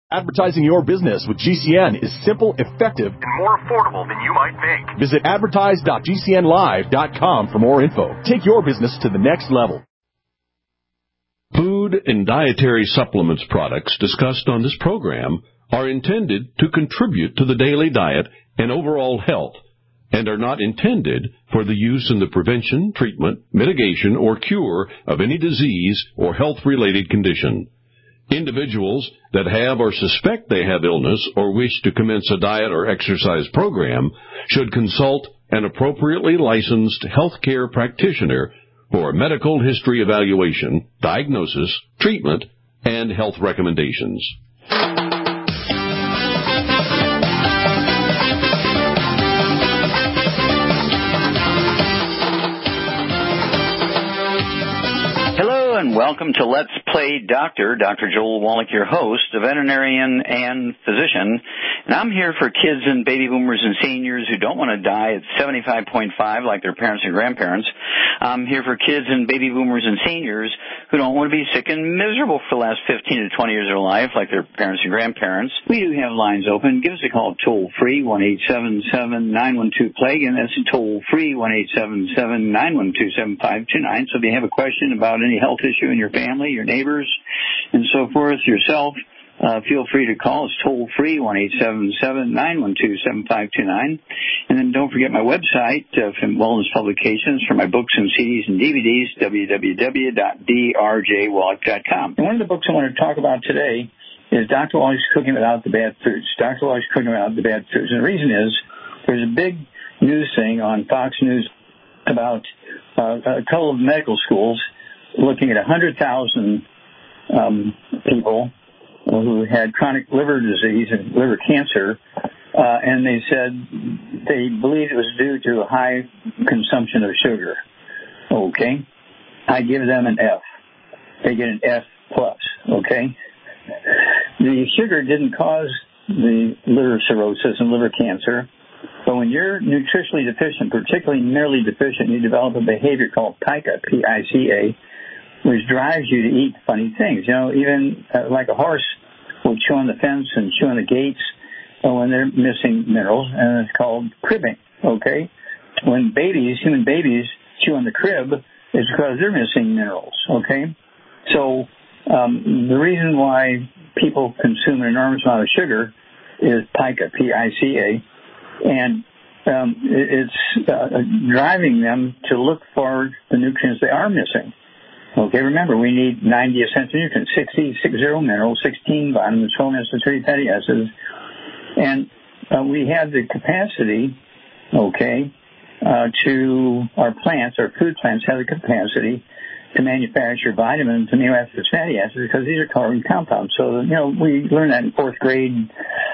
Advertising your business with GCN is simple, effective, and more affordable than you might think. Visit advertise.gcnlive.com for more info. Take your business to the next level. Food and dietary supplements products discussed on this program are intended to contribute to the daily diet and overall health and are not intended for the use in the prevention, treatment, mitigation, or cure of any disease or health-related condition. Individuals that have or suspect they have illness or wish to commence a diet or exercise program should consult an appropriately licensed healthcare practitioner for a medical history evaluation, diagnosis, treatment, and health recommendations. And welcome to Let's Play Doctor. Dr. Joel Wallach, your host, a veterinarian and physician. And I'm here for kids and baby boomers and seniors who don't want to die at 75.5 like their parents and grandparents. I'm here for kids and baby boomers and seniors who don't want to be sick and miserable for the last 15 to 20 years of their life like their parents and grandparents. We do have lines open. Give us a call toll-free, 1-877-912-PLAGUE, and that's toll-free, 1-877-912-7529. So if you have a question about any health issue in your family, your neighbors, and so forth, yourself, feel free to call us toll-free, 1-877-912-7529. And then don't forget my website from Wellness Publications for my books and CDs and DVDs, www.drjwallach.com. And one of the books I want to talk about today is Dr. Wallach's Cooking Without the Bad Foods. Dr. Wallach's Cooking Without the Bad Foods. And the reason is there's a big news thing on Fox News about a couple of medical schools looking at 100,000 people who had chronic liver disease and liver cancer, and they said they believed it was due to a high consumption of sugar. Okay. I give them an F. They get an F plus. Okay. The sugar didn't cause the liver cirrhosis and liver cancer, but when you're nutritionally deficient, particularly minerally deficient, you develop a behavior called PICA, P-I-C-A, which drives you to eat funny things. You know, even like a horse will chew on the fence and chew on the gates when they're missing minerals, and it's called cribbing, okay? When human babies chew on the crib, it's because they're missing minerals, okay? So the reason why people consume an enormous amount of sugar is PICA, P-I-C-A, and it's driving them to look for the nutrients they are missing. Okay, remember, we need 90 essential nutrients, 60 minerals, 16 vitamins, 12 essential 30 fatty acids. And we have the capacity, okay, our food plants have the capacity to manufacture vitamins, amino acids, fatty acids, because these are carbon compounds. So, we learned that in fourth grade,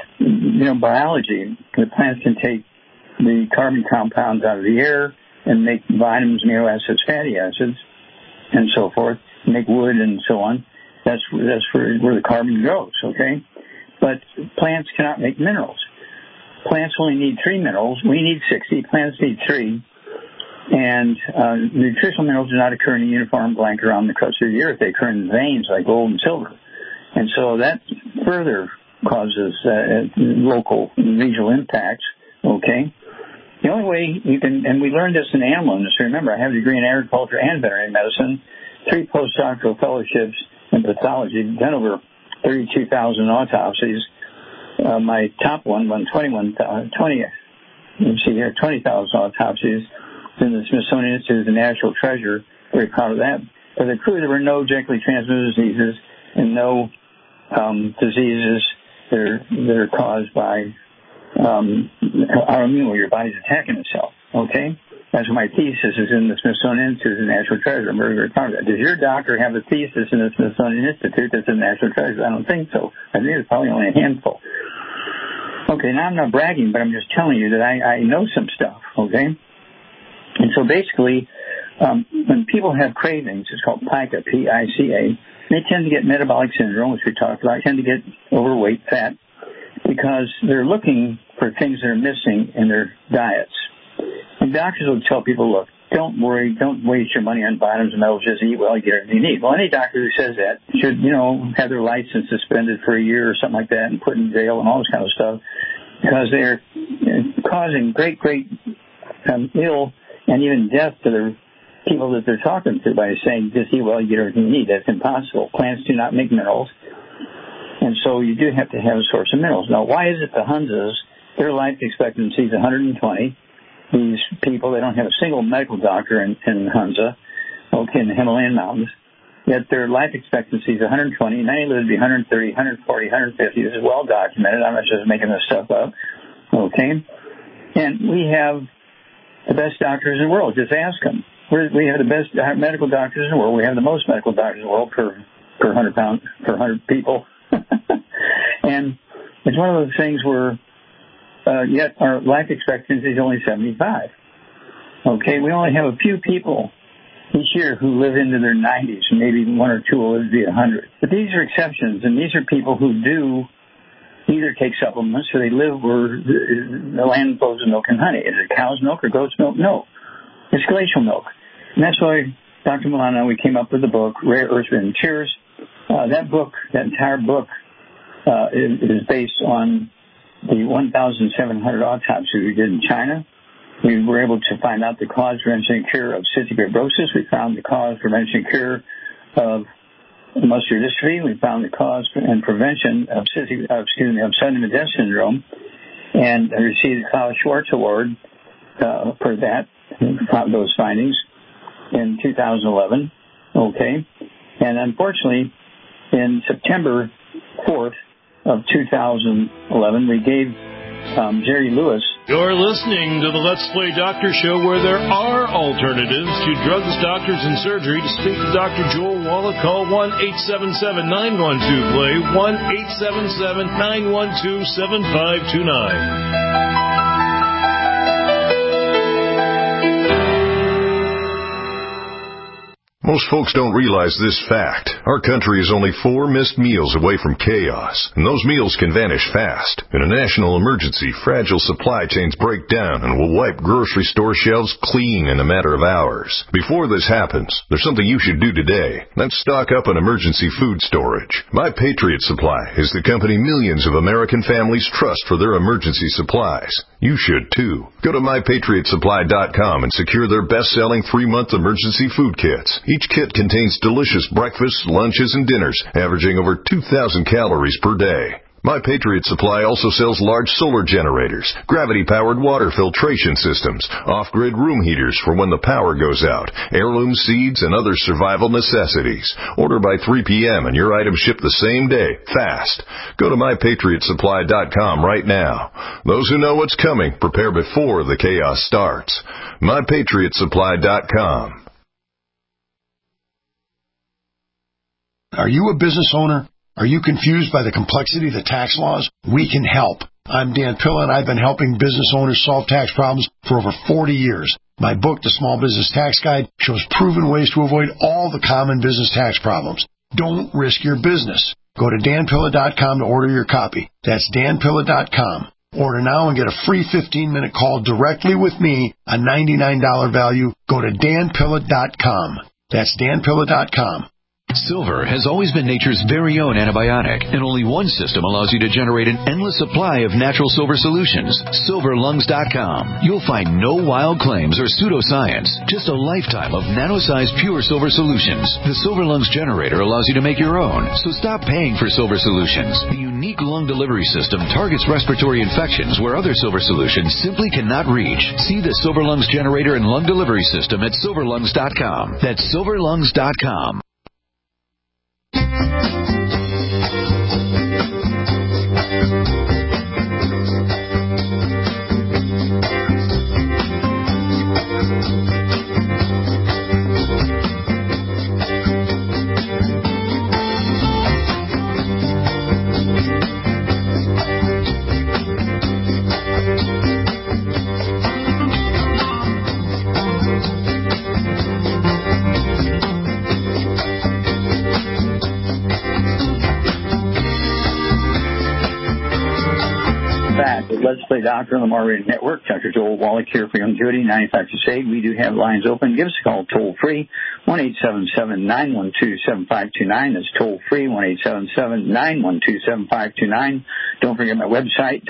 biology. The plants can take the carbon compounds out of the air and make vitamins, amino acids, fatty acids, and so forth, make wood and so on. That's where the carbon grows, okay? But plants cannot make minerals. Plants only need 3 minerals. We need 60. Plants need 3. And nutritional minerals do not occur in a uniform blanket around the crust of the earth. They occur in veins like gold and silver. And so that further causes local and regional impacts, okay? The only way you can, and we learned this in the animal industry. Remember, I have a degree in agriculture and veterinary medicine, 3 postdoctoral fellowships in pathology, done over 32,000 autopsies. My top one won 20,000 autopsies in the Smithsonian Institute, the National Treasure. Very proud of that. For the crew, there were no genetically transmitted diseases and no diseases that are caused by autoimmune, where your body's attacking itself, okay? That's why my thesis is in the Smithsonian Institute, the National Treasure. I'm very, very proud of that. Does your doctor have a thesis in the Smithsonian Institute that's in the National Treasure? I don't think so. I think it's probably only a handful. Okay, now I'm not bragging, but I'm just telling you that I know some stuff, okay? And so basically, when people have cravings, it's called PICA, P-I-C-A, they tend to get metabolic syndrome, which we talked about, tend to get overweight, fat, because they're looking for things that are missing in their diets. And doctors will tell people, look, don't worry, don't waste your money on vitamins and minerals, just eat well, you get everything you need. Well, any doctor who says that should, have their license suspended for a year or something like that and put in jail and all this kind of stuff, because they're causing great ill and even death to the people that they're talking to by saying, just eat well, you get everything you need. That's impossible. Plants do not make minerals. And so you do have to have a source of minerals. Now, why is it the Hunzas, their life expectancy is 120? These people, they don't have a single medical doctor in Hunza, in the Himalayan mountains, yet their life expectancy is 120. Many live to be 130, 140, 150. This is well documented. I'm not just making this stuff up. Okay? And we have the best doctors in the world. Just ask them. We have the best medical doctors in the world. We have the most medical doctors in the world per 100 people. And it's one of those things where yet our life expectancy is only 75. Okay, we only have a few people each year who live into their 90s, and maybe one or two will live to be 100. But these are exceptions, and these are people who do either take supplements or they live where the land flows with milk and honey. Is it cow's milk or goat's milk? No. It's glacial milk. And that's why Dr. Milano and we came up with the book, Rare Earths and Tears. That entire book is based on the 1,700 autopsies we did in China. We were able to find out the cause, prevention, and cure of cystic fibrosis. We found the cause, prevention, and cure of muscular dystrophy. We found the cause and prevention of sudden death syndrome, and I received the Klaus Schwartz Award for that, those findings in 2011. Okay, and unfortunately, in September 4th of 2011, we gave Jerry Lewis. You're listening to the Let's Play Doctor Show, where there are alternatives to drugs, doctors, and surgery. To speak to Dr. Joel Wallach, call 1-877-912-PLAY, 1-877-912-7529. Most folks don't realize this fact. Our country is only 4 missed meals away from chaos, and those meals can vanish fast. In a national emergency, fragile supply chains break down and will wipe grocery store shelves clean in a matter of hours. Before this happens, there's something you should do today. That's stock up on emergency food storage. My Patriot Supply is the company millions of American families trust for their emergency supplies. You should too. Go to MyPatriotSupply.com and secure their best-selling 3-month emergency food kits. Each kit contains delicious breakfasts, lunches, and dinners, averaging over 2,000 calories per day. My Patriot Supply also sells large solar generators, gravity-powered water filtration systems, off-grid room heaters for when the power goes out, heirloom seeds, and other survival necessities. Order by 3 p.m. and your items ship the same day, fast. Go to MyPatriotSupply.com right now. Those who know what's coming prepare before the chaos starts. MyPatriotSupply.com. Are you a business owner? Are you confused by the complexity of the tax laws? We can help. I'm Dan Pilla, and I've been helping business owners solve tax problems for over 40 years. My book, The Small Business Tax Guide, shows proven ways to avoid all the common business tax problems. Don't risk your business. Go to danpilla.com to order your copy. That's danpilla.com. Order now and get a free 15-minute call directly with me, a $99 value. Go to danpilla.com. That's danpilla.com. Silver has always been nature's very own antibiotic, and only one system allows you to generate an endless supply of natural silver solutions. SilverLungs.com. You'll find no wild claims or pseudoscience, just a lifetime of nano-sized pure silver solutions. The Silver Lungs generator allows you to make your own, so stop paying for silver solutions. The unique lung delivery system targets respiratory infections where other silver solutions simply cannot reach. See the Silver Lungs generator and lung delivery system at SilverLungs.com. That's SilverLungs.com. We're back with Let's Play Doctor on the More Radio Network. Dr. Joel Wallach here for Youngevity, 95 Crusade. We do have lines open. Give us a call toll free, 1-877-912-7529. That's toll free, 1-877-912-7529. Don't forget my website,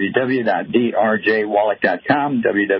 www.drjwallach.com,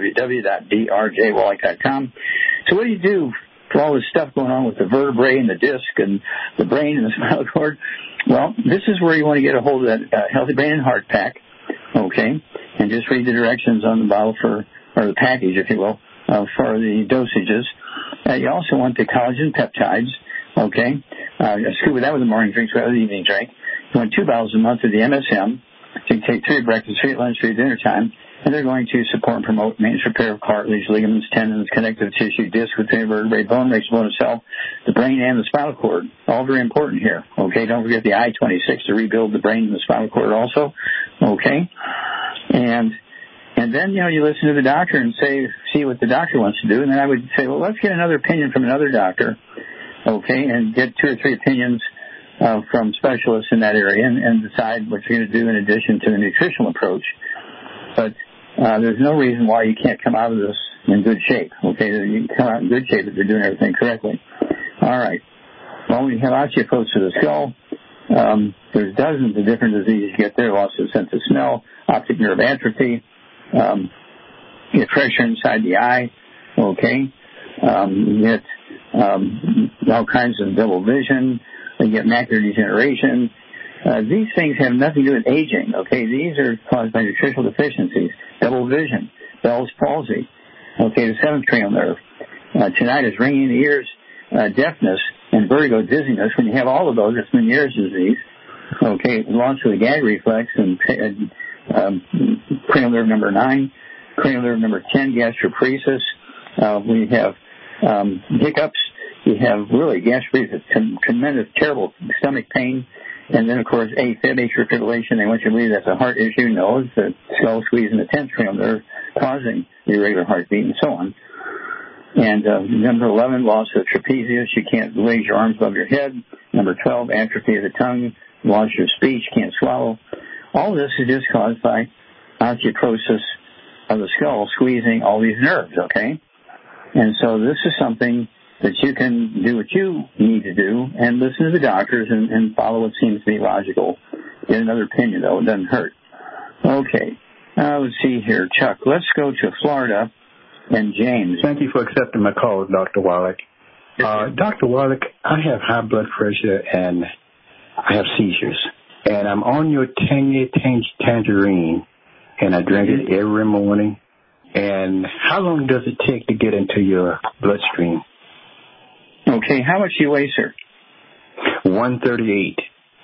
www.drjwallach.com. So what do you do for all this stuff going on with the vertebrae and the disc and the brain and the spinal cord? Well, this is where you want to get a hold of that Healthy Brain and Heart Pack, okay, and just read the directions on the bottle or the package, if you will, for the dosages. You also want the collagen peptides, okay. Scuba that with a morning drink, so that with an evening drink. You want 2 bottles a month of the MSM, so you can take 3 at breakfast, 3 at lunch, 3 at dinner time. And they're going to support and promote maintenance, repair of cartilage, ligaments, tendons, connective tissue, disc within vertebrae, bone, makes bone itself, the brain and the spinal cord. All very important here. Okay, don't forget the I-26 to rebuild the brain and the spinal cord also. Okay, and then you listen to the doctor and see what the doctor wants to do. And then I would say, well, let's get another opinion from another doctor. Okay, and get 2 or 3 opinions from specialists in that area, and decide what you're going to do in addition to the nutritional approach. But there's no reason why you can't come out of this in good shape. Okay, you can come out in good shape if you're doing everything correctly. All right. Well, we have osteoporosis of the skull. There's dozens of different diseases you get there. Loss of sense of smell, optic nerve atrophy, you get pressure inside the eye. Okay, you get all kinds of double vision. You get macular degeneration. These things have nothing to do with aging, okay? These are caused by nutritional deficiencies, double vision, Bell's palsy, okay, the 7th cranial nerve, tinnitus, ringing in the ears, deafness, and vertigo, dizziness. When you have all of those, it's Meniere's disease, okay, loss of the gag reflex, and cranial nerve number 9, cranial nerve number 10, gastroparesis. We have hiccups. You have really gastroparesis, tremendous, terrible stomach pain. And then, of course, AFib, atrial fibrillation. They want you to believe that's a heart issue. No, it's the skull squeeze in the 10th cranial nerve causing the irregular heartbeat and so on. And number 11, loss of trapezius. You can't raise your arms above your head. Number 12, atrophy of the tongue, loss of speech, can't swallow. All this is just caused by osteoporosis of the skull squeezing all these nerves, okay? And so this is something that you can do what you need to do and listen to the doctors and follow what seems to be logical. Get another opinion, though. It doesn't hurt. Okay. Let's see here. Chuck, let's go to Florida and James. Thank you for accepting my call, Dr. Wallach. Dr. Wallach, I have high blood pressure and I have seizures. And I'm on your tangerine, and I drink it every morning. And how long does it take to get into your bloodstream? Okay, how much do you weigh, sir? 138.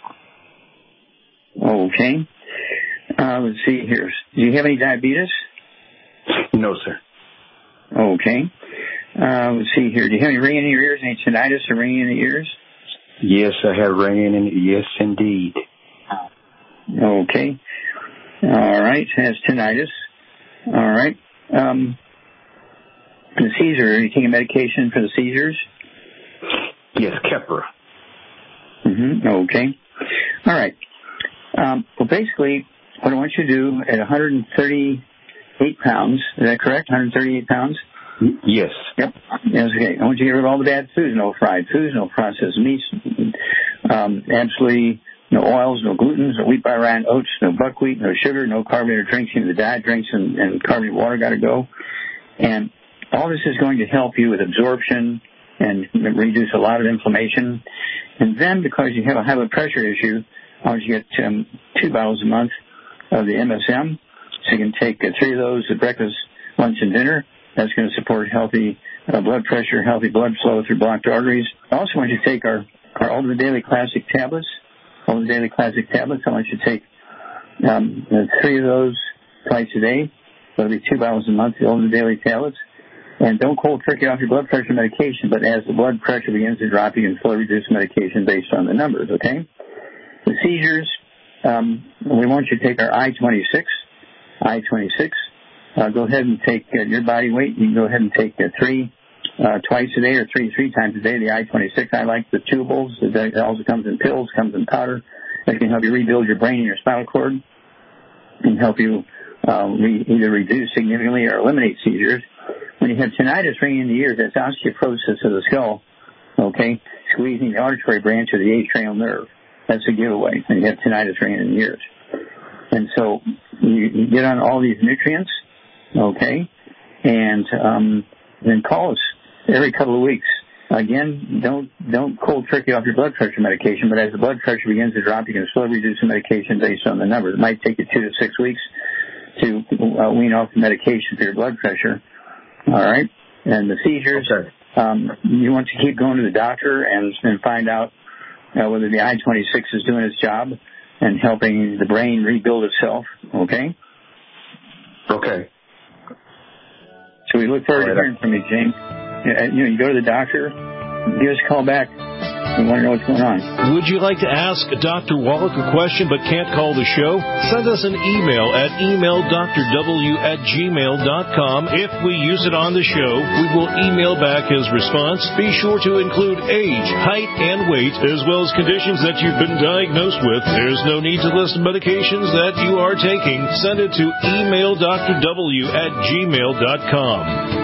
Okay. Let's see here. Do you have any diabetes? No, sir. Okay. Let's see here. Do you have any ringing in your ears, any tinnitus or ringing in the ears? Yes, I have ringing in. Yes, indeed. Okay. All right. Has tinnitus. All right. The seizure. Are you taking medication for the seizures? Yes, Keppra. Okay. All right. Well, basically, what I want you to do at 138 pounds, is that correct? 138 pounds? Yes. Yep. Yes, okay. I want you to get rid of all the bad foods, no fried foods, no processed meats, absolutely no oils, no glutens, no wheat, rye, oats, no buckwheat, no sugar, no carbonated drinks. The diet drinks and carbonated water got to go. And all this is going to help you with absorption and reduce a lot of inflammation. And then, because you have a high blood pressure issue, I want you to get 2 bottles a month of the MSM. So you can take 3 of those at breakfast, lunch, and dinner. That's going to support healthy blood pressure, healthy blood flow through blocked arteries. I also want you to take our Ultimate Daily Classic tablets. Ultimate Daily Classic tablets. I want you to take 3 of those twice a day. That'll be 2 bottles a month, the Ultimate Daily tablets. And don't cold turkey off your blood pressure medication, but as the blood pressure begins to drop, you can slowly reduce medication based on the numbers, okay? The seizures, we want you to take our I-26. Go ahead and take your body weight. You can go ahead and take 3 twice a day or 3 times a day. The I-26, I like the chewables. It also comes in pills, comes in powder. That can help you rebuild your brain and your spinal cord. can help you either reduce significantly or eliminate seizures. When you have tinnitus ringing in the ears, that's osteoporosis of the skull, okay, squeezing the auditory branch of the atrial nerve. That's a giveaway when you have tinnitus ringing in the ears. And so you get on all these nutrients, okay, and then call us every couple of weeks. Again, don't cold turkey off your blood pressure medication, but as the blood pressure begins to drop, you can slowly reduce the medication based on the numbers. It might take you 2 to 6 weeks to wean off the medication for your blood pressure. All right? And the seizures, you want to keep going to the doctor and find out whether the I-26 is doing its job and helping the brain rebuild itself, okay? Okay. So we look forward to hearing from you, James. You go to the doctor, give us a call back. We want to know what's going on. Would you like to ask Dr. Wallach a question but can't call the show? Send us an email at emaildrw@gmail.com. If we use it on the show, we will email back his response. Be sure to include age, height, and weight, as well as conditions that you've been diagnosed with. There's no need to list medications that you are taking. Send it to emaildrw@gmail.com.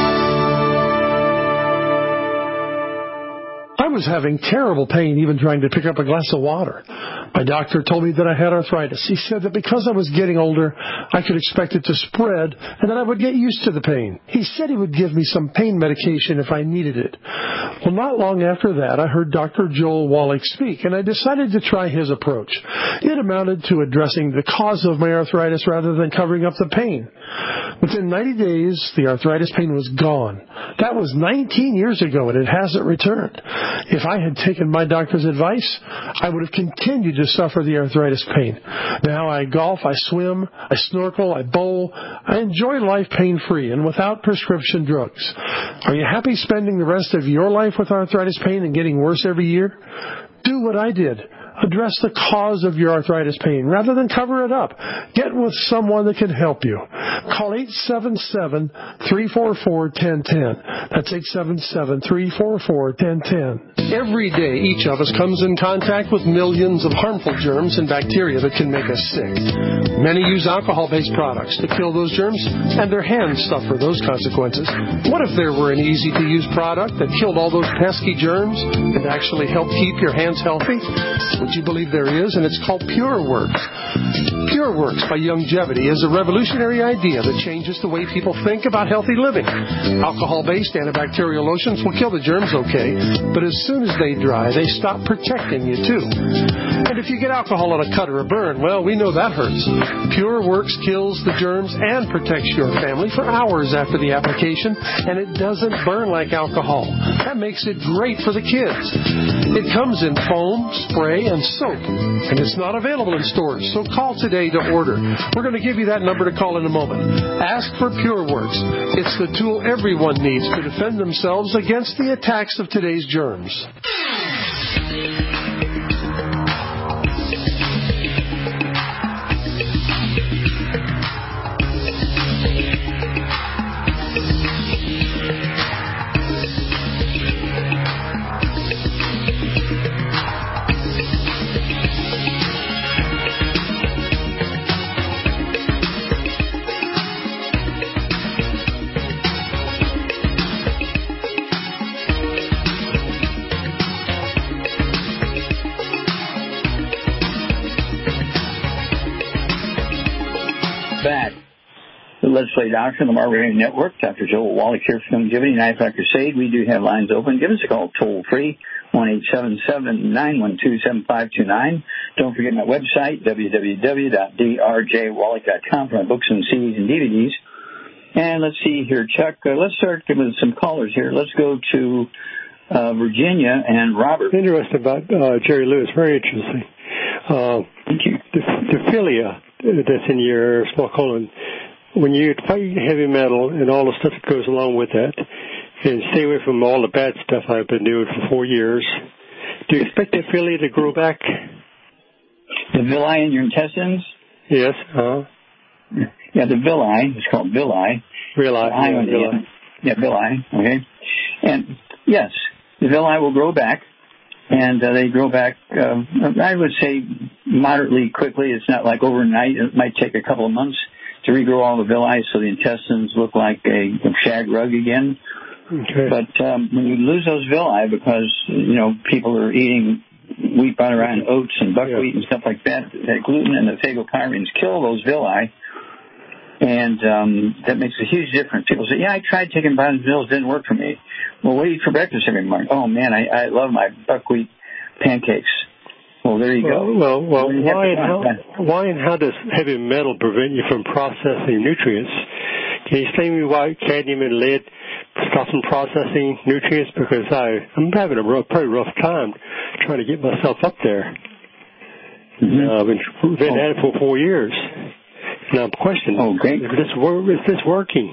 I was having terrible pain even trying to pick up a glass of water. My doctor told me that I had arthritis. He said that because I was getting older, I could expect it to spread and that I would get used to the pain. He said he would give me some pain medication if I needed it. Well, not long after that, I heard Dr. Joel Wallach speak, and I decided to try his approach. It amounted to addressing the cause of my arthritis rather than covering up the pain. Within 90 days, the arthritis pain was gone. That was 19 years ago, and it hasn't returned. If I had taken my doctor's advice, I would have continued to suffer the arthritis pain. Now I golf, I swim, I snorkel, I bowl. I enjoy life pain-free and without prescription drugs. Are you happy spending the rest of your life with arthritis pain and getting worse every year? Do what I did. Address the cause of your arthritis pain rather than cover it up. Get with someone that can help you. Call 877-344-1010. That's 877-344-1010. Every day, each of us comes in contact with millions of harmful germs and bacteria that can make us sick. Many use alcohol-based products to kill those germs, and their hands suffer those consequences. What if there were an easy-to-use product that killed all those pesky germs and actually helped keep your hands healthy? Would you believe there is? And it's called PureWorks. PureWorks by Youngevity is a revolutionary idea that changes the way people think about healthy living. Alcohol-based antibacterial lotions will kill the germs okay, but as soon as they dry, they stop protecting you too. And if you get alcohol on a cut or a burn, well, we know that hurts. PureWorks kills the germs and protects your family for hours after the application, and it doesn't burn like alcohol. That makes it great for the kids. It comes in foam, spray, and soap, and it's not available in stores, so call today to order. We're going to give you that number to call in a moment. Ask for PureWorks. It's the tool everyone needs to defend themselves against the attacks of today's germs. Back. The Let's Play Doctor on the Margaret Network. Dr. Joel Wallach here from Youngevity, and I, Dr. Sade. We do have lines open. Give us a call toll-free, 1-877-912-7529. Don't forget my website, www.drjwallach.com, for my books and CDs and DVDs. And let's see here, Chuck. Let's start with some callers here. Let's go to Virginia and Robert. Interesting about Jerry Lewis. Very interesting. Thank you. The philia that's in your small colon, when you fight heavy metal and all the stuff that goes along with that, and stay away from all the bad stuff I've been doing for 4 years, do you expect that philia to grow back? The villi in your intestines? Yes. Yeah, the villi. It's called villi. Villi. Yeah, villi. Okay. And yes, the villi will grow back, and they grow back, I would say, moderately quickly. It's not like overnight. It might take a couple of months to regrow all the villi so the intestines look like a shag rug again. Okay. But when you lose those villi because, people are eating wheat, butter, and oats and buckwheat and stuff like that, that gluten and the phagopyramines kill those villi. And that makes a huge difference. People say, I tried taking vitamins and pills. It didn't work for me. Well, what do you eat for breakfast every morning? Oh, man, I love my buckwheat pancakes. Well, there you go. Well, why and how does heavy metal prevent you from processing nutrients? Can you explain to me why cadmium and lead stop from processing nutrients? Because I'm having a pretty rough time trying to get myself up there. I've been at it for 4 years. Now I'm questioning, is this working?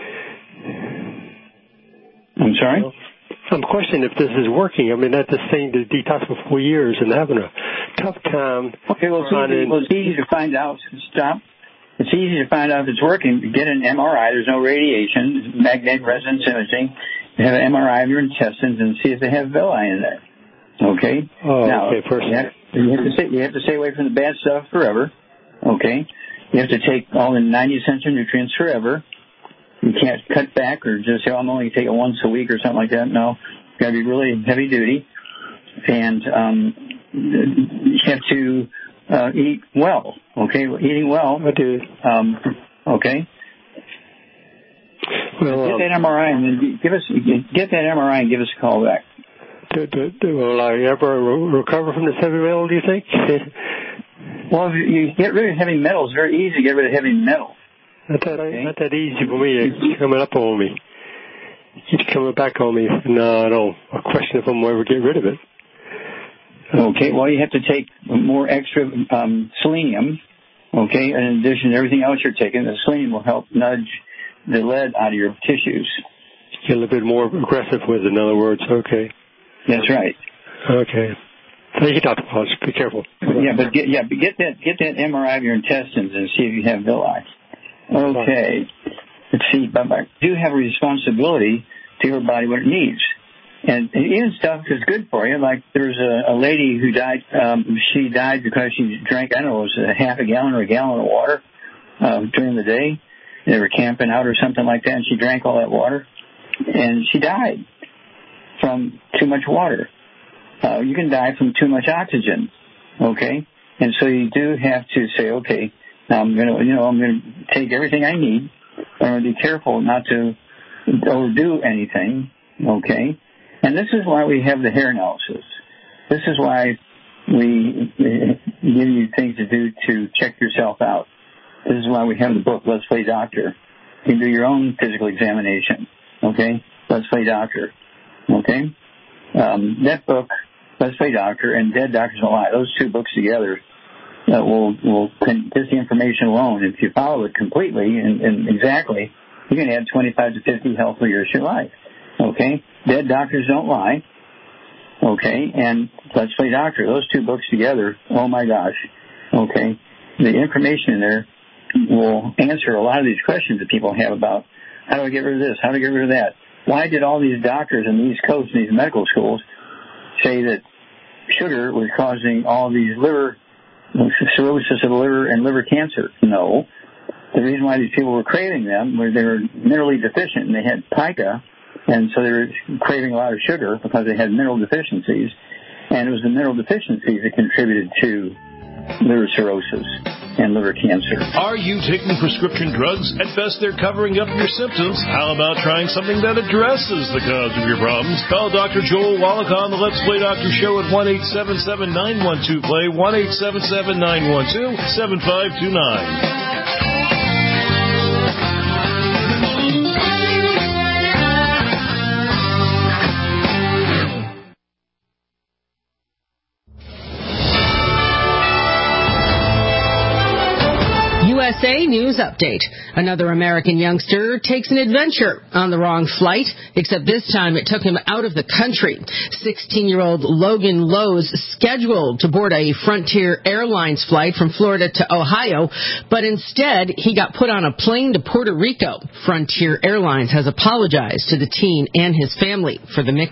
I'm sorry? I'm questioning if this is working. I mean, that's the thing to detox for 4 years and having a tough time. Okay, it's easy to find out. Stop. It's easy to find out if it's working. Get an MRI. There's no radiation. Magnetic resonance imaging. Have an MRI of your intestines and see if they have villi in there. Okay? First. You have to stay away from the bad stuff forever. Okay? You have to take all the 90 essential nutrients forever. You can't cut back or just say, I'm only going to take it once a week or something like that. No. It's got to be really heavy duty. And you have to eat well. Okay? Eating well. I do. Okay? Well, get that MRI and then get that MRI and give us a call back. Will I ever recover from this heavy metal, do you think? Well, if you get rid of heavy metal, it's very easy to get rid of heavy metal. Not that easy for me. It's coming up on me. It keeps coming back on me. No, I don't. I question if I'm going to ever get rid of it. Okay, well, you have to take more extra selenium, okay, in addition to everything else you're taking. The selenium will help nudge the lead out of your tissues. Get a little bit more aggressive with it, in other words. Okay. That's right. Okay. Thank you, Dr. Walsh. Be careful. But get that MRI of your intestines and see if you have villi. Okay. Let's see. You do have a responsibility to your body what it needs. And even stuff that's good for you, like there's a lady who died. She died because she drank, it was a half a gallon or a gallon of water during the day. They were camping out or something like that, and she drank all that water. And she died from too much water. You can die from too much oxygen, okay? And so you do have to say, okay, now I'm going to take everything I need. I'm going to be careful not to overdo anything, okay? And this is why we have the hair analysis. This is why we give you things to do to check yourself out. This is why we have the book, Let's Play Doctor. You can do your own physical examination, okay? Let's Play Doctor, okay? That book, Let's Play Doctor, and Dead Doctors Don't Lie, those two books together just the information alone, if you follow it completely and exactly, you can add 25 to 50 healthy years to your life, okay? Dead Doctors Don't Lie, okay, and Let's Play Doctor, those two books together, oh my gosh, okay? The information in there will answer a lot of these questions that people have about how do I get rid of this, how do I get rid of that? Why did all these doctors in the East Coast and these medical schools say that sugar was causing all these cirrhosis of the liver and liver cancer? No. The reason why these people were craving them was they were minerally deficient and they had pica, and so they were craving a lot of sugar because they had mineral deficiencies, and it was the mineral deficiencies that contributed to liver cirrhosis and liver cancer. Are you taking prescription drugs? At best, they're covering up your symptoms. How about trying something that addresses the cause of your problems? Call Dr. Joel Wallach on the Let's Play Doctor Show at 1-877-912-PLAY, 1-877-912-7529. USA News Update. Another American youngster takes an adventure on the wrong flight, except this time it took him out of the country. 16-year-old Logan Lowe's scheduled to board a Frontier Airlines flight from Florida to Ohio, but instead he got put on a plane to Puerto Rico. Frontier Airlines has apologized to the teen and his family for the mix-up.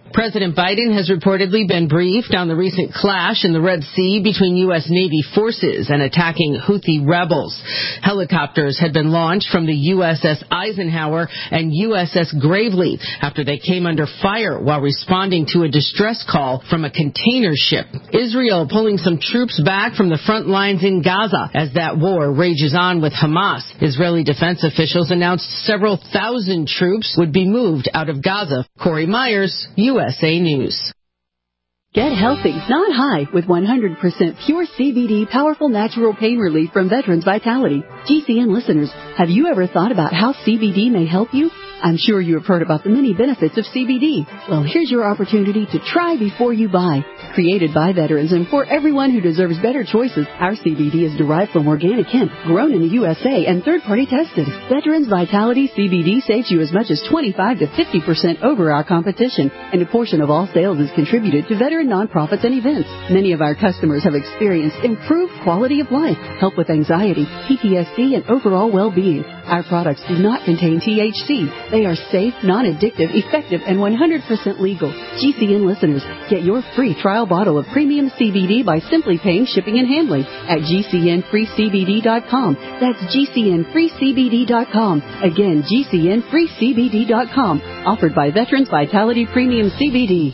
President Biden has reportedly been briefed on the recent clash in the Red Sea between U.S. Navy forces and attacking Houthi rebels. Helicopters had been launched from the USS Eisenhower and USS Gravely after they came under fire while responding to a distress call from a container ship. Israel pulling some troops back from the front lines in Gaza as that war rages on with Hamas. Israeli defense officials announced several thousand troops would be moved out of Gaza. Corey Myers, USA News. Get healthy, not high, with 100% pure CBD powerful natural pain relief from Veterans Vitality. GCN listeners, have you ever thought about how CBD may help you? I'm sure you have heard about the many benefits of CBD. Well, here's your opportunity to try before you buy. Created by veterans and for everyone who deserves better choices, our CBD is derived from organic hemp, grown in the USA and third-party tested. Veterans Vitality CBD saves you as much as 25 to 50% over our competition, and a portion of all sales is contributed to veteran nonprofits and events. Many of our customers have experienced improved quality of life, help with anxiety, PTSD, and overall well-being. Our products do not contain THC. They are safe, non-addictive, effective, and 100% legal. GCN listeners, get your free trial bottle of premium CBD by simply paying shipping and handling at GCNFreeCBD.com. That's GCNFreeCBD.com. Again, GCNFreeCBD.com. Offered by Veterans Vitality Premium CBD.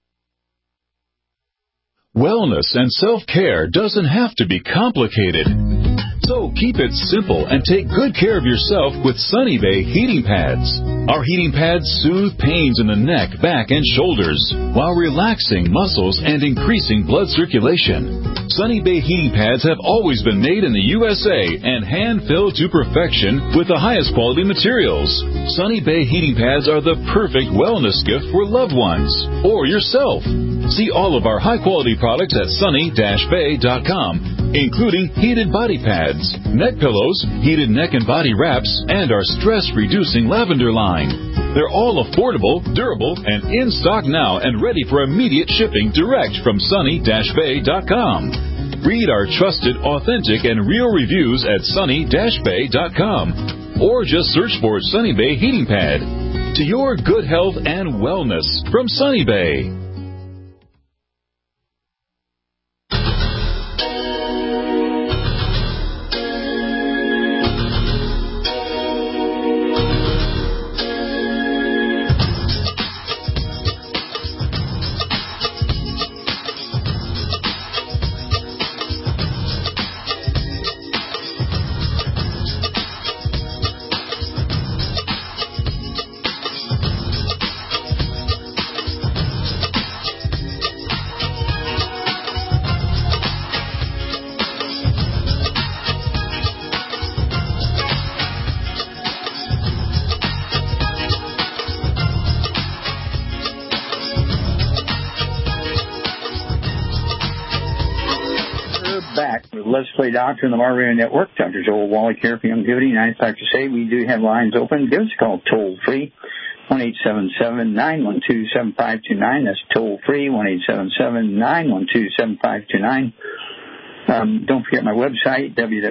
Wellness and self-care doesn't have to be complicated. So keep it simple and take good care of yourself with Sunny Bay heating pads. Our heating pads soothe pains in the neck, back, and shoulders while relaxing muscles and increasing blood circulation. Sunny Bay heating pads have always been made in the USA and hand-filled to perfection with the highest quality materials. Sunny Bay heating pads are the perfect wellness gift for loved ones or yourself. See all of our high-quality products at sunny-bay.com, including heated body pads, neck pillows, heated neck and body wraps, and our stress-reducing lavender line. They're all affordable, durable, and in stock now and ready for immediate shipping direct from sunny-bay.com. Read our trusted, authentic, and real reviews at sunny-bay.com or just search for Sunny Bay Heating Pad. To your good health and wellness from Sunny Bay. Let's Play Doctor on the Mar Radio Network. Dr. Joel Wallach here for Youngevity. And I'd like to say we do have lines open. Give us a call toll-free, 1-877-912-7529. That's toll-free, 1-877-912-7529. Don't forget my website,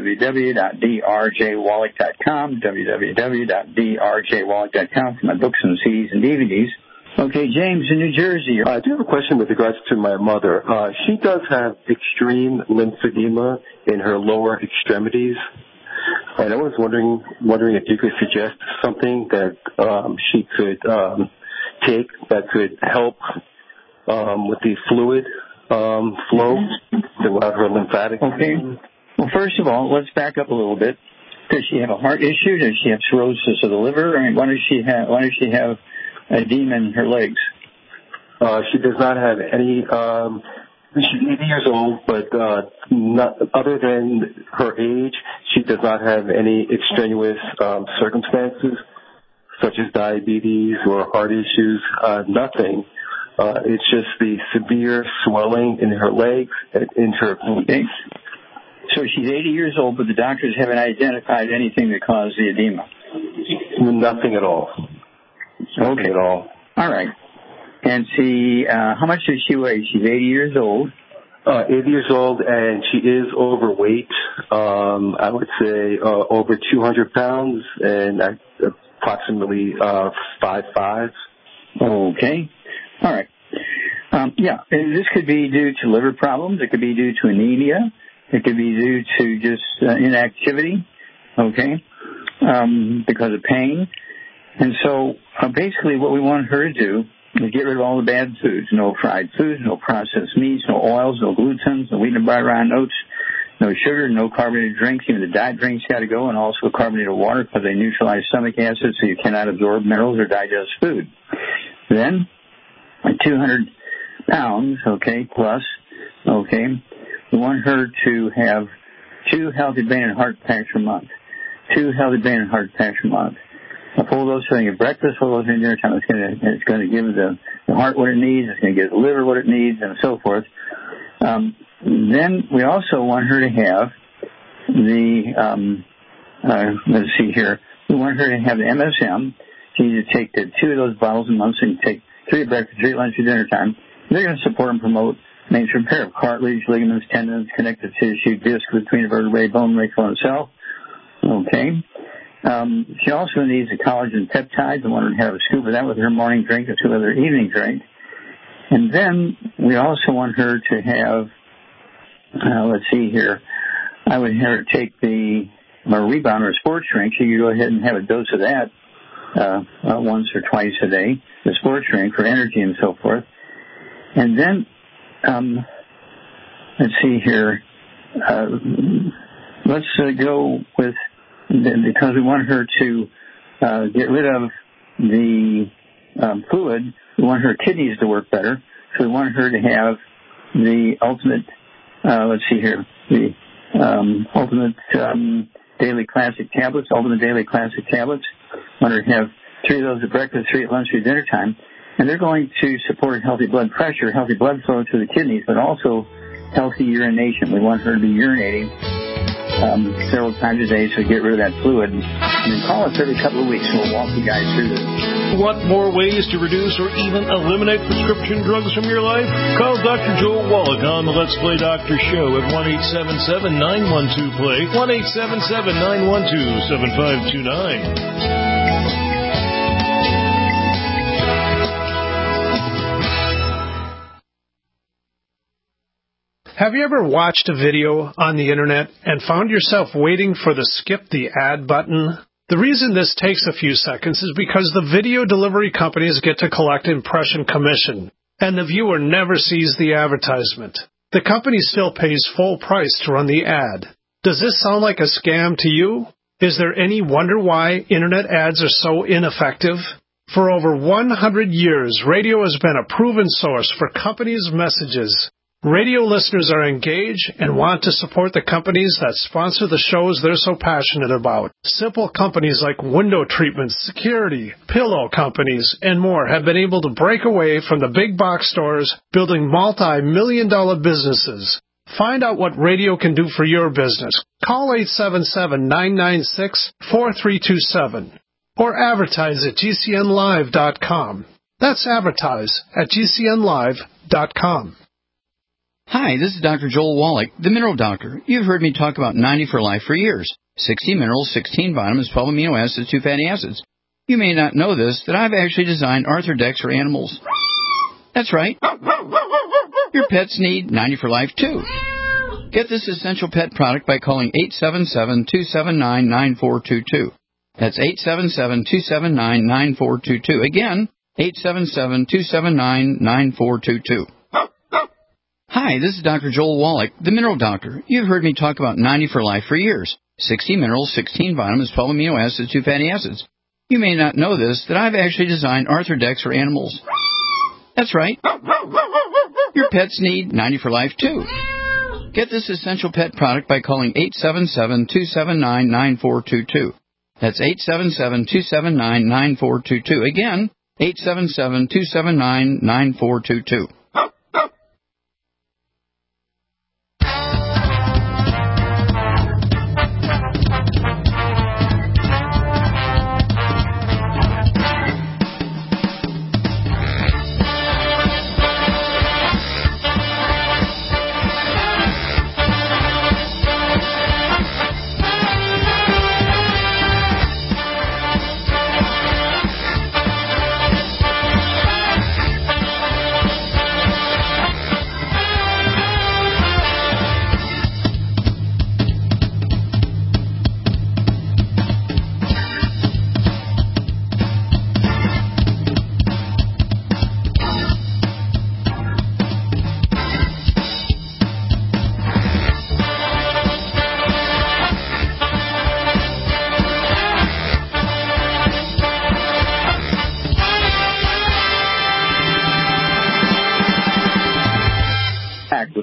www.drjwallach.com, www.drjwallach.com for my books and CDs and DVDs. Okay, James in New Jersey. I do have a question with regards to my mother. She does have extreme lymphedema in her lower extremities, and I was wondering if you could suggest something that she could take that could help with the fluid flow throughout her lymphatic. Okay. Well, first of all, let's back up a little bit. Does she have a heart issue? Does she have cirrhosis of the liver? I mean, why does she have edema in her legs? She does not have any. She's 80 years old, but not, other than her age, she does not have any extraneous circumstances, such as diabetes or heart issues. Nothing. It's just the severe swelling in her legs and in her feet. Okay. So she's 80 years old, but the doctors haven't identified anything that caused the edema. Nothing at all. Okay. At all. All right. And how much does she weigh? She's 80 years old. 80 years old, and she is overweight. I would say over 200 pounds and approximately 5'5". Okay. All right. This could be due to liver problems. It could be due to anemia. It could be due to just inactivity, okay, because of pain. And so basically what we want her to do is get rid of all the bad foods. No fried foods, no processed meats, no oils, no glutens, no wheat and bran oats, no sugar, no carbonated drinks. Even the diet drinks got to go, and also carbonated water because they neutralize stomach acid so you cannot absorb minerals or digest food. Then, at 200 pounds, okay, plus, okay, we want her to have 2 healthy brain and heart packs per month. 2 healthy brain and heart packs per month. A full dose during your breakfast, full dose during dinner time. It's going to give the heart what it needs. It's going to give the liver what it needs, and so forth. Then we also want her to have let's see here. We want her to have the MSM. She needs to take 2 of those bottles a month, so you can take 3 at breakfast, 3 at lunch, 3 at dinner time. They're going to support and promote maintenance repair of cartilage, ligaments, tendons, connective tissue, disc between the vertebrae, bone, wrinkle, and cell. Okay. She also needs the collagen peptides. I want her to have a scoop of that with her morning drink, a scoop of her evening drink. And then we also want her to have, let's see here, I would have her take the Rebound or sports drink. She could go ahead and have a dose of that once or twice a day, the sports drink for energy and so forth. And then, let's see here, let's go with, because we want her to get rid of the fluid, we want her kidneys to work better, so we want her to have the ultimate, let's see here, the ultimate daily classic tablets, ultimate daily classic tablets. We want her to have 3 of those at breakfast, 3 at lunch, 3 at dinner time. And they're going to support healthy blood pressure, healthy blood flow to the kidneys, but also healthy urination. We want her to be urinating several times a day, so get rid of that fluid. And then call us every couple of weeks, and we'll walk you guys through this. Want more ways to reduce or even eliminate prescription drugs from your life? Call Dr. Joel Wallach on the Let's Play Doctor show at 1-877-912-PLAY, 1-877-912-7529. Have you ever watched a video on the internet and found yourself waiting for the skip the ad button? The reason this takes a few seconds is because the video delivery companies get to collect impression commission, and the viewer never sees the advertisement. The company still pays full price to run the ad. Does this sound like a scam to you? Is there any wonder why internet ads are so ineffective? For over 100 years, radio has been a proven source for companies' messages. Radio listeners are engaged and want to support the companies that sponsor the shows they're so passionate about. Simple companies like window treatments, security, pillow companies, and more have been able to break away from the big box stores, building multi-million-dollar businesses. Find out what radio can do for your business. Call 877-996-4327 or advertise at GCNlive.com. That's advertise at GCNlive.com. Hi, this is Dr. Joel Wallach, the Mineral Doctor. You've heard me talk about 90 for Life for years. 60 minerals, 16 vitamins, 12 amino acids, 2 fatty acids. You may not know this, that I've actually designed Arthrodex for animals. That's right. Your pets need 90 for Life, too. Get this essential pet product by calling 877-279-9422. That's 877-279-9422. Again, 877-279-9422. Hi, this is Dr. Joel Wallach, the Mineral Doctor. You've heard me talk about 90 for Life for years. 60 minerals, 16 vitamins, 12 amino acids, 2 fatty acids. You may not know this, that I've actually designed Arthrodex for animals. That's right. Your pets need 90 for Life, too. Get this essential pet product by calling 877-279-9422. That's 877-279-9422. Again, 877-279-9422.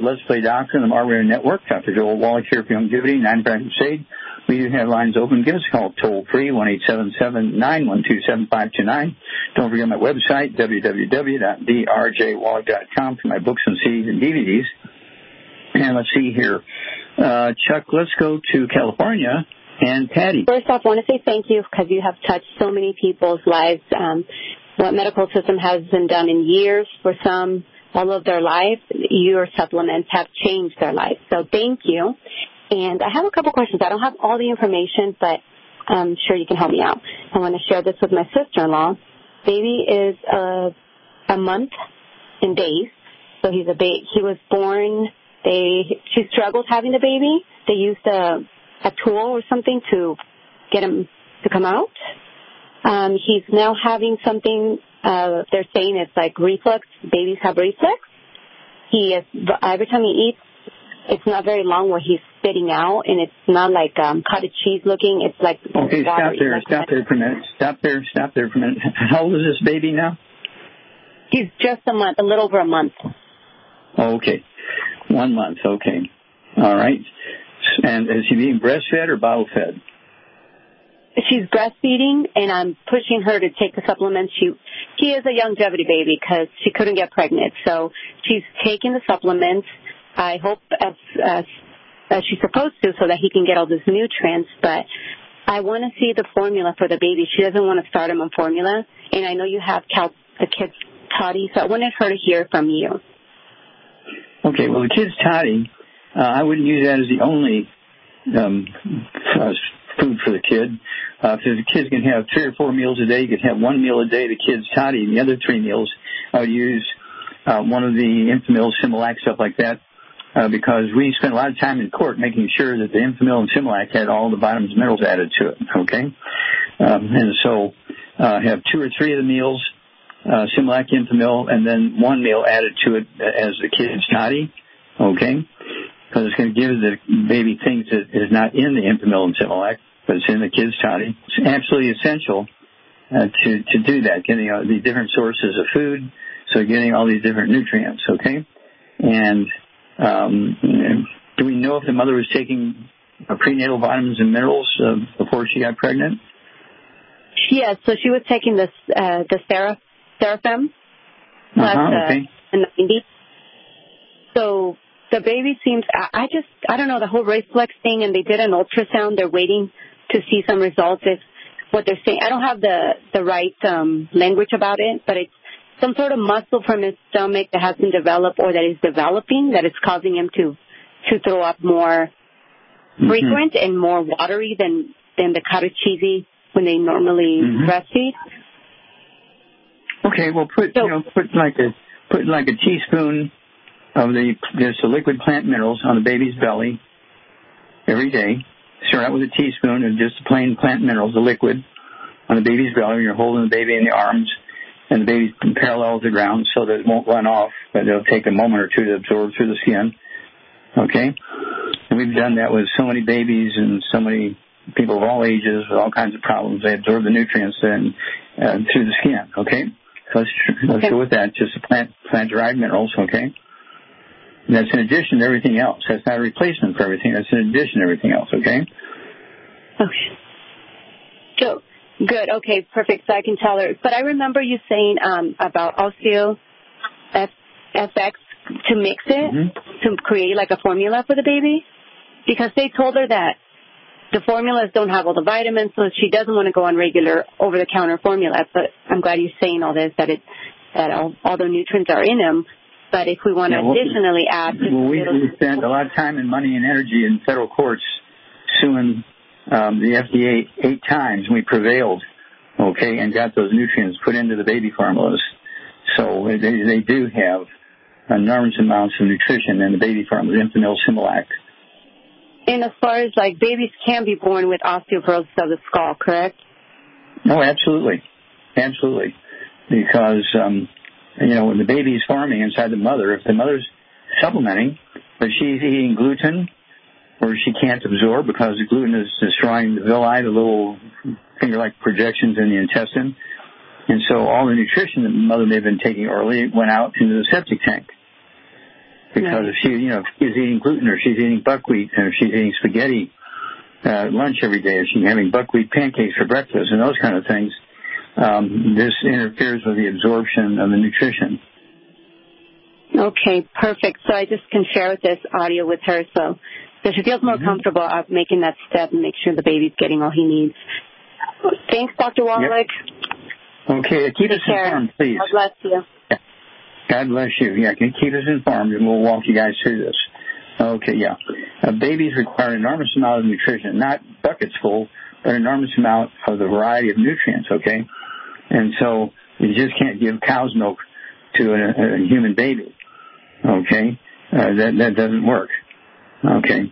with Let's Play Doctor and the Marbury Network. Dr. Joel Wallach here for Longevity, 95 Crusade. We do have lines open. Give us a call toll-free, 1-877-912-7529. Don't forget my website, www.drjwallach.com, for my books and CDs and DVDs. And let's see here. Chuck, let's go to California. And Patty. First off, I want to say thank you because you have touched so many people's lives. What medical system has been done in years for some, all of their lives, your supplements have changed their lives. So thank you. And I have a couple questions. I don't have all the information, but I'm sure you can help me out. I want to share this with my sister-in-law. Baby is a month and days. So he's a baby. He was born. She struggled having the baby. They used a tool or something to get him to come out. He's now having something, they're saying it's like reflux. Babies have reflux. Every time he eats, it's not very long where he's spitting out, and it's not like cottage cheese looking. It's like okay, watery. Stop there for a minute. Stop there for a minute. How old is this baby now? He's just a month, a little over a month. Oh, okay. 1 month, okay. All right. And is he being breastfed or bottle fed? She's breastfeeding, and I'm pushing her to take the supplements. She is a longevity baby because she couldn't get pregnant. So she's taking the supplements, I hope, as she's supposed to, so that he can get all these nutrients. But I want to see the formula for the baby. She doesn't want to start him on formula. And I know you have the Kids Toddy, so I wanted her to hear from you. Okay, well, the Kids Toddy, I wouldn't use that as the only food for the kid. If the kid's can have 3 or 4 meals a day, you could have 1 meal a day, the Kids Toddy, and the other 3 meals, I would use one of the Enfamil, Similac, stuff like that, because we spent a lot of time in court making sure that the Enfamil and Similac had all the vitamins and minerals added to it, okay? And so have 2 or 3 of the meals, Similac, Enfamil, and then 1 meal added to it as the Kids Toddy, okay? Because it's going to give the baby things that is not in the Enfamil and Similac, but it's in the Kids Toddy. It's absolutely essential to do that, getting the different sources of food, so getting all these different nutrients, okay? And do we know if the mother was taking prenatal vitamins and minerals before she got pregnant? Yes, so she was taking the Seraphim plus okay. 90. So the baby seems, I don't know, the whole reflex thing, and they did an ultrasound. They're waiting to see some results. It's what they're saying. I don't have the right language about it, but it's some sort of muscle from his stomach that hasn't developed or that is developing, that is causing him to throw up more frequent and more watery than the cottage cheesy when they normally breastfeed. Okay, well, put like a teaspoon of the liquid plant minerals on the baby's belly every day. Start out with a teaspoon of just plain plant minerals, the liquid, on the baby's belly. You're holding the baby in the arms, and the baby's parallel to the ground so that it won't run off, but it'll take a moment or two to absorb through the skin. Okay? And we've done that with so many babies and so many people of all ages with all kinds of problems. They absorb the nutrients through the skin. Okay? So let's go with that. Just plant-derived minerals. Okay? And that's in addition to everything else. That's not a replacement for everything. That's in addition to everything else. Okay? Okay. So, good. Okay, perfect. So I can tell her. But I remember you saying about Osteo FX to mix it to create like a formula for the baby, because they told her that the formulas don't have all the vitamins, so she doesn't want to go on regular over-the-counter formulas. But I'm glad you're saying all this, that all the nutrients are in them. But if we want to additionally add... Well, we spent a lot of time and money and energy in federal courts suing the FDA 8 times, and we prevailed, okay, and got those nutrients put into the baby formulas. So they do have enormous amounts of nutrition in the baby formulas, Enfamil, Similac. And as far as, like, babies can be born with osteoporosis of the skull, correct? Oh, absolutely. Absolutely. Because... when the baby's forming inside the mother, if the mother's supplementing, but she's eating gluten, or she can't absorb because the gluten is destroying the villi, the little finger-like projections in the intestine, and so all the nutrition that the mother may have been taking orally went out into the septic tank. Because if she's eating gluten, or she's eating buckwheat, or if she's eating spaghetti lunch every day, or she's having buckwheat pancakes for breakfast, and those kind of things, this interferes with the absorption of the nutrition. Okay, perfect. So I just can share this audio with her, so she feels more comfortable of making that step and make sure the baby's getting all he needs. Thanks, Dr. Wallach. Yep. Okay, keep us informed, please. God bless you. God bless you. Yeah, keep us informed, and we'll walk you guys through this. Okay, yeah. Babies require an enormous amount of nutrition, not buckets full, but an enormous amount of the variety of nutrients, okay? And so you just can't give cow's milk to a human baby, okay? That doesn't work, okay?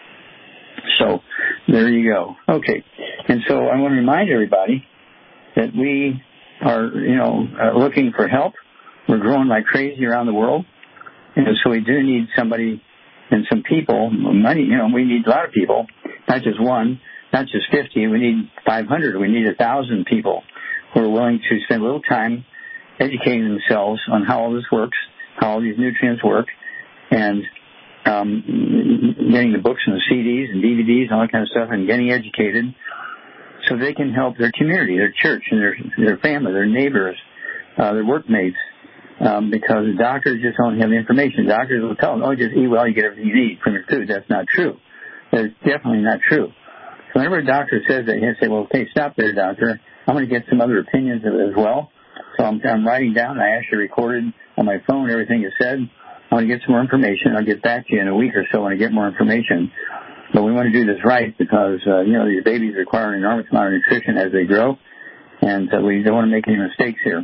So there you go. Okay, and so I want to remind everybody that we are, looking for help. We're growing like crazy around the world, and so we do need somebody and some people, money. We need a lot of people, not just one, not just 50. We need 500. We need 1,000 people who are willing to spend a little time educating themselves on how all this works, how all these nutrients work, and getting the books and the CDs and DVDs and all that kind of stuff, and getting educated so they can help their community, their church, and their family, their neighbors, their workmates, because the doctors just don't have the information. Doctors will tell them, just eat well, you get everything you need from your food. That's not true. That's definitely not true. So whenever a doctor says that, you have to say, well, okay, stop there, doctor. I'm going to get some other opinions as well. So I'm writing down. I actually recorded on my phone everything you said. I want to get some more information. I'll get back to you in a week or so when I get more information. But we want to do this right because, these babies require an enormous amount of nutrition as they grow, and we don't want to make any mistakes here.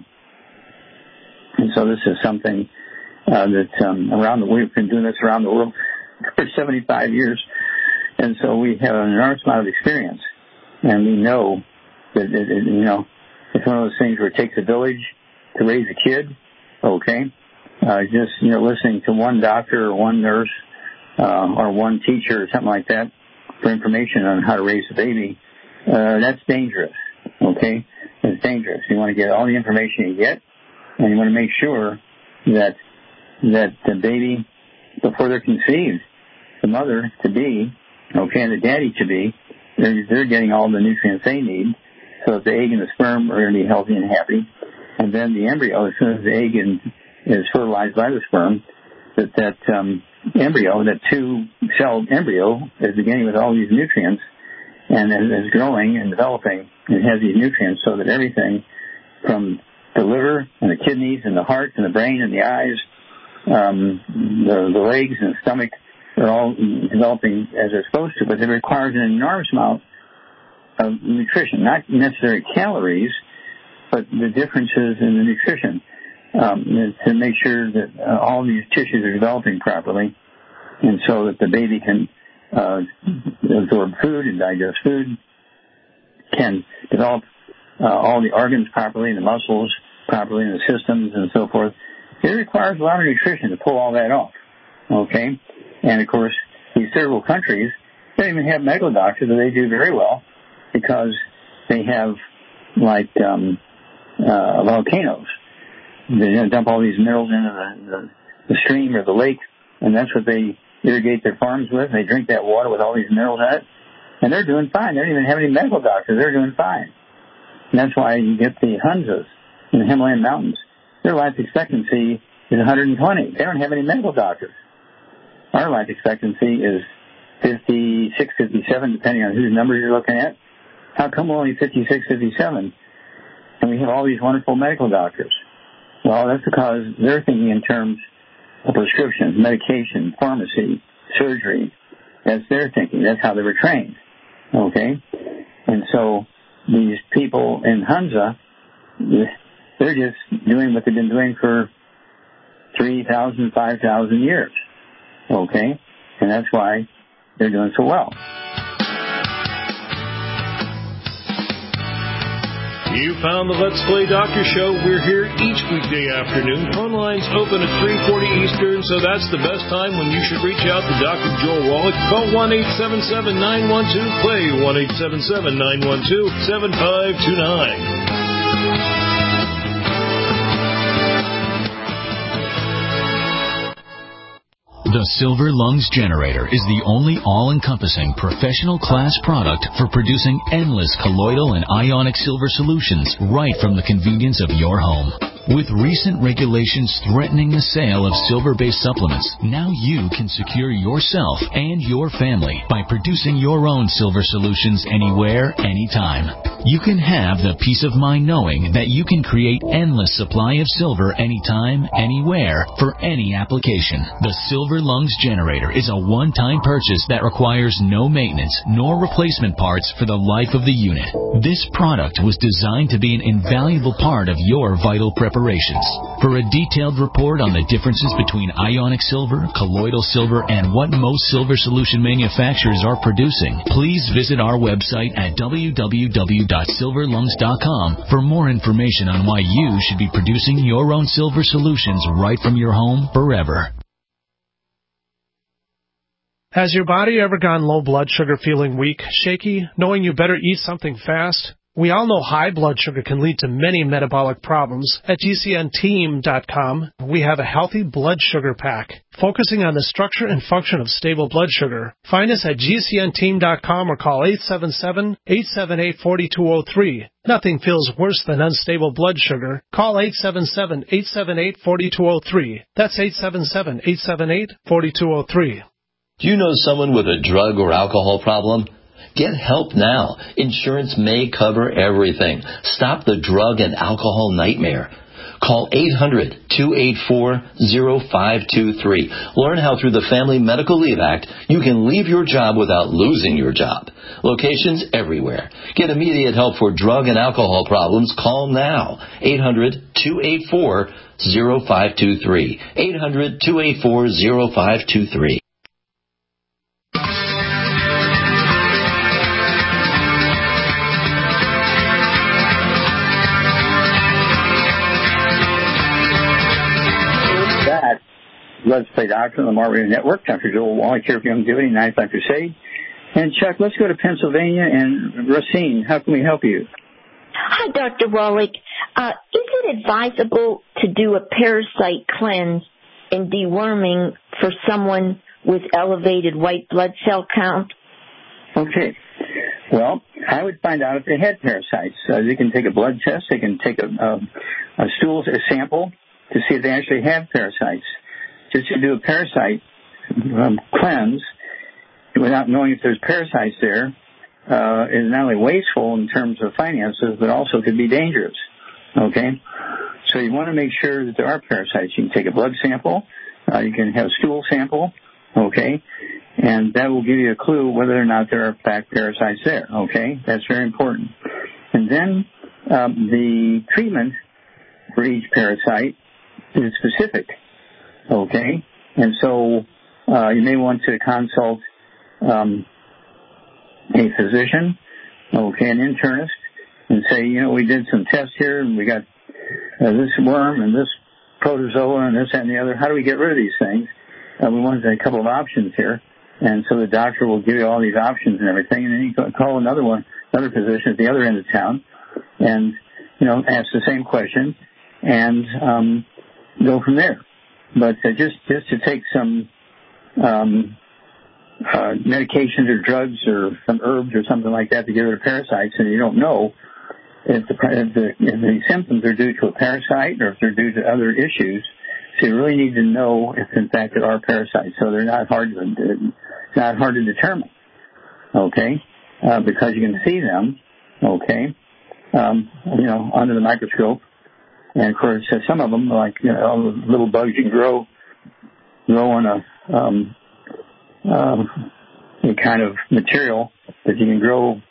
And so this is something we've been doing this around the world for 75 years. And so we have an enormous amount of experience. And we know that, it's one of those things where it takes a village to raise a kid, okay? Listening to one doctor or one nurse or one teacher or something like that for information on how to raise a baby, that's dangerous, okay? It's dangerous. You want to get all the information you get, and you want to make sure that the baby, before they're conceived, the mother-to-be, okay, and the daddy-to-be, they're getting all the nutrients they need, so that the egg and the sperm are going to be healthy and happy. And then the embryo, as soon as the egg is fertilized by the sperm, that embryo, that two-celled embryo, is beginning with all these nutrients and is growing and developing and has these nutrients so that everything from the liver and the kidneys and the heart and the brain and the eyes, the legs and the stomach are all developing as they're supposed to, but it requires an enormous amount of nutrition, not necessarily calories, but the differences in the nutrition to make sure that all these tissues are developing properly, and so that the baby can absorb food and digest food, can develop all the organs properly, the muscles properly, and the systems and so forth. It requires a lot of nutrition to pull all that off, okay? And, of course, these third world countries, they don't even have medical doctors, but they do very well because they have, volcanoes. They dump all these minerals into the stream or the lake, and that's what they irrigate their farms with. They drink that water with all these minerals in it, and they're doing fine. They don't even have any medical doctors. They're doing fine. And that's why you get the Hunzas in the Himalayan mountains. Their life expectancy is 120. They don't have any medical doctors. Our life expectancy is 56, 57, depending on whose numbers you're looking at. How come we're only 56, 57, and we have all these wonderful medical doctors? Well, that's because they're thinking in terms of prescriptions, medication, pharmacy, surgery. That's their thinking. That's how they were trained, okay? And so these people in Hunza, they're just doing what they've been doing for 3,000, 5,000 years, okay? And that's why they're doing so well. You found the Let's Play Doctor Show. We're here each weekday afternoon. Phone lines open at 3:40 Eastern, so that's the best time when you should reach out to Dr. Joel Wallach. Call 1-877-912-PLAY, 1-877-912-7529. The Silver Lungs Generator is the only all-encompassing professional class product for producing endless colloidal and ionic silver solutions right from the convenience of your home. With recent regulations threatening the sale of silver-based supplements, now you can secure yourself and your family by producing your own silver solutions anywhere, anytime. You can have the peace of mind knowing that you can create endless supply of silver anytime, anywhere, for any application. The Silver Lungs Generator is a one-time purchase that requires no maintenance nor replacement parts for the life of the unit. This product was designed to be an invaluable part of your vital preparations. For a detailed report on the differences between ionic silver, colloidal silver, and what most silver solution manufacturers are producing, please visit our website at www.silverlungs.com for more information on why you should be producing your own silver solutions right from your home forever. Has your body ever gone low blood sugar, feeling weak, shaky, knowing you better eat something fast? We all know high blood sugar can lead to many metabolic problems. At GCNteam.com, we have a healthy blood sugar pack, focusing on the structure and function of stable blood sugar. Find us at GCNteam.com or call 877-878-4203. Nothing feels worse than unstable blood sugar. Call 877-878-4203. That's 877-878-4203. Do you know someone with a drug or alcohol problem? Get help now. Insurance may cover everything. Stop the drug and alcohol nightmare. Call 800-284-0523. Learn how through the Family Medical Leave Act you can leave your job without losing your job. Locations everywhere. Get immediate help for drug and alcohol problems. Call now. 800-284-0523. 800-284-0523. Let's Play Doctor on the Mark Radio Network. Dr. Joel Wallach here for Youngevity, 95 Crusade. And Chuck, let's go to Pennsylvania. And Racine, how can we help you? Hi, Dr. Wallach. Is it advisable to do a parasite cleanse and deworming for someone with elevated white blood cell count? Okay. Well, I would find out if they had parasites. They can take a blood test. They can take a stool sample to see if they actually have parasites. Just to do a parasite cleanse without knowing if there's parasites there is not only wasteful in terms of finances, but also could be dangerous. Okay? So you want to make sure that there are parasites. You can take a blood sample. You can have a stool sample. Okay? And that will give you a clue whether or not there are parasites there. Okay? That's very important. And then the treatment for each parasite is specific. Okay, and so you may want to consult a physician, okay, an internist, and say, we did some tests here, and we got this worm and this protozoa and this, that, and the other. How do we get rid of these things? We wanted a couple of options here, and so the doctor will give you all these options and everything, and then you call another physician at the other end of town, and ask the same question, and go from there. But just to take some medications or drugs or some herbs or something like that to get rid of parasites, and you don't know if the symptoms are due to a parasite or if they're due to other issues. So you really need to know if in fact there are parasites. So they're not hard to determine. Okay, because you can see them. Okay, under the microscope. And of course, some of them, like all the little bugs, you can grow on a kind of material that you can grow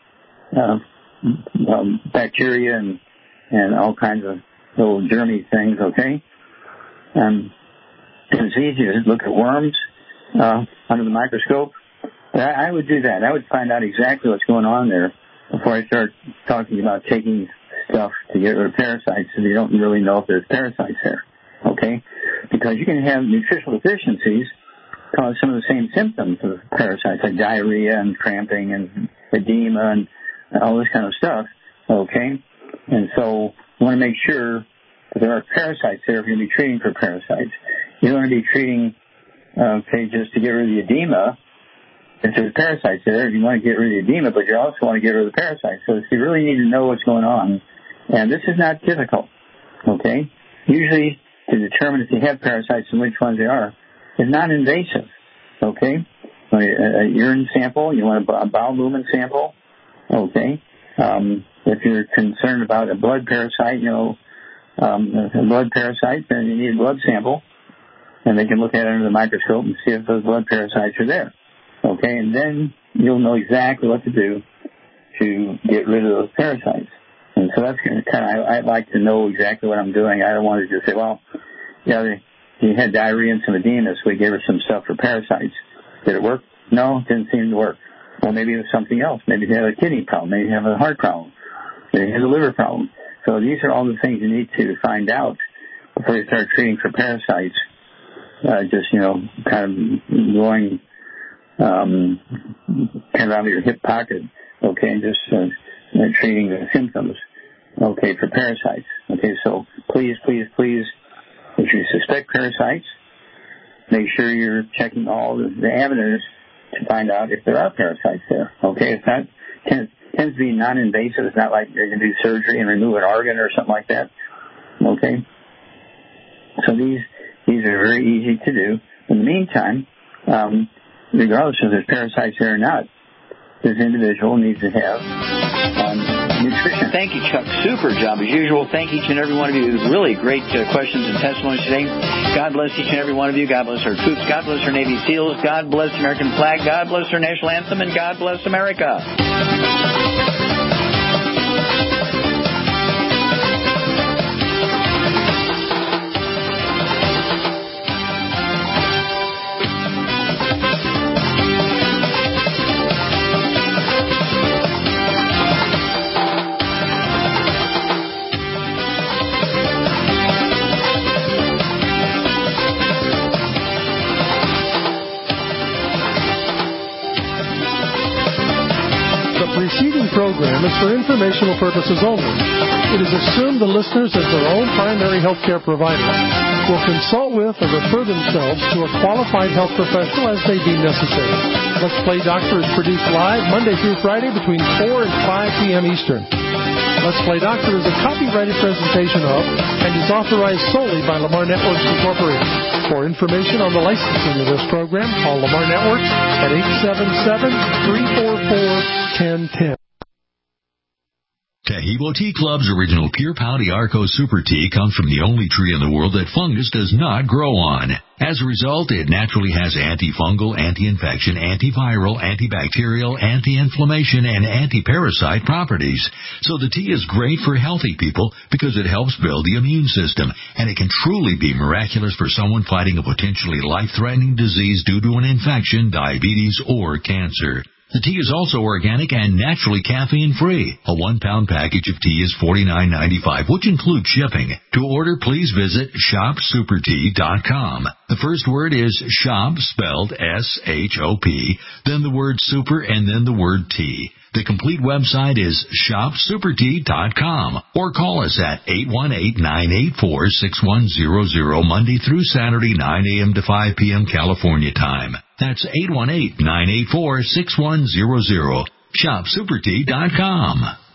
bacteria and all kinds of little germy things. Okay, and it's easy to look at worms under the microscope. I would do that. I would find out exactly what's going on there before I start talking about taking stuff to get rid of parasites, and you don't really know if there's parasites there, okay? Because you can have nutritional deficiencies cause some of the same symptoms of parasites, like diarrhea and cramping and edema and all this kind of stuff, okay? And so you want to make sure that there are parasites there if you're going to be treating for parasites. You don't want to be treating just to get rid of the edema. If there's parasites there, you want to get rid of the edema, but you also want to get rid of the parasites. So you really need to know what's going on. And this is not difficult, okay? Usually, to determine if you have parasites and which ones they are, is non-invasive, okay? A urine sample, you want a bowel movement sample, okay? If you're concerned about a blood parasite, a blood parasite, then you need a blood sample, and they can look at it under the microscope and see if those blood parasites are there, okay? And then you'll know exactly what to do to get rid of those parasites. And so that's I'd like to know exactly what I'm doing. I don't want to just say, well, you had diarrhea and some edema, so we gave her some stuff for parasites. Did it work? No, it didn't seem to work. Well, maybe it was something else. Maybe you have a kidney problem. Maybe you have a heart problem. Maybe you have a liver problem. So these are all the things you need to find out before you start treating for parasites. Kind of going kind of out of your hip pocket, okay, and just treating the symptoms, okay, for parasites. Okay, so please, if you suspect parasites, make sure you're checking all the avenues to find out if there are parasites there. Okay, it's not tends to be non-invasive. It's not like you're going to do surgery and remove an organ or something like that. Okay, so these are very easy to do. In the meantime, regardless if there's parasites there or not, this individual needs to have nutrition. Thank you, Chuck. Super job as usual. Thank each and every one of you. Really great questions and testimonies today. God bless each and every one of you. God bless our troops. God bless our Navy SEALs. God bless the American flag. God bless our national anthem. And God bless America. Program is for informational purposes only. It is assumed the listeners, as their own primary health care provider, will consult with or refer themselves to a qualified health professional as they deem necessary. Let's Play Doctor is produced live Monday through Friday between 4 and 5 p.m. Eastern. Let's Play Doctor is a copyrighted presentation of and is authorized solely by Lamar Networks Incorporated. For information on the licensing of this program, call Lamar Networks at 877-344-1010. Taheebo Tea Club's original Pure Pouty Arco Super Tea comes from the only tree in the world that fungus does not grow on. As a result, it naturally has antifungal, anti-infection, antiviral, antibacterial, anti-inflammation, and anti-parasite properties. So the tea is great for healthy people because it helps build the immune system, and it can truly be miraculous for someone fighting a potentially life-threatening disease due to an infection, diabetes, or cancer. The tea is also organic and naturally caffeine-free. A 1-pound package of tea is $49.95, which includes shipping. To order, please visit shopsupertea.com. The first word is shop, spelled S-H-O-P, then the word super, and then the word tea. The complete website is shopsupertea.com, or call us at 818-984-6100 Monday through Saturday, 9 a.m. to 5 p.m. California time. That's 818-984-6100. Shopsupertea.com.